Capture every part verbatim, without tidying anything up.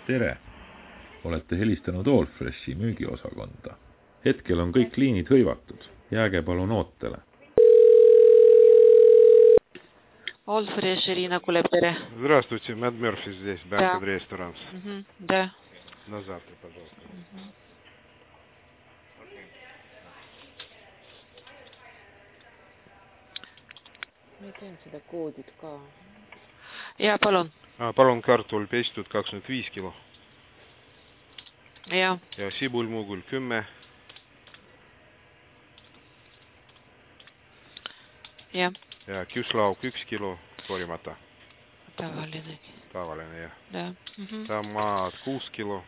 tere! Olete helistanud Allfreshi müügiosakonda. Hetkel on kõik liinid hõivatud. Jääge palun ootele. Allfresh, Ирина Кулеб, tere. Здравствуйте, Mad Murphy здесь, Bank and Restaurants. Угу. Да. На завтра, пожалуйста. Угу. Ma ei tean seda koodid ka. Ja, palun. Ah, palun kartul pestud kakskümmend viis kilo. Ja. Ja sibulmugul kümme. Ja. Ja küslauk üks kilo korimata. Tavaline. Tavaline, jah. Да. Угу. Tomaat kuus kilo.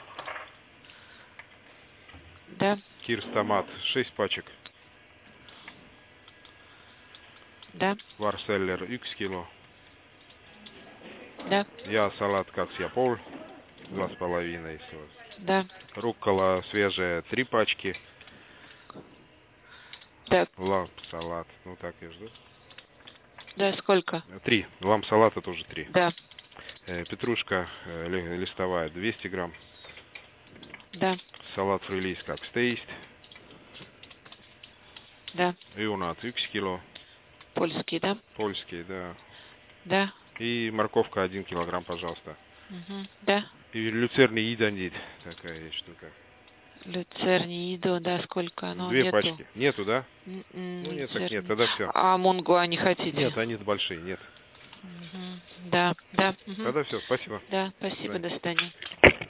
Да. Kirstomaat шесть пачек. Да. Варселлер üks kilo. Да. Ja салат кaks ja pool. Два с половиной. Да. Руккола свежая три пачки. Так. Ламп салат. Ну так и жду. Да, сколько? Три. Ламп салата тоже три. Да. Э, петрушка э, листовая двести грамм. Да. Салат фрилис kaksteist. Да. Юнат üks kilo. Польский, да? Польский, да. Да. И морковка один килограмм, пожалуйста. Угу. Да. И люцерний идонит. Такая есть штука. Люцерний идо, да, сколько? Но Две нету. пачки. Нету, да? М-м, ну нет, люцерний. так нет, тогда все. А мунгуа не хотите? Нет, они большие, нет. Угу. Да, да. Угу. Тогда все, спасибо. Да, спасибо, Да. до свидания.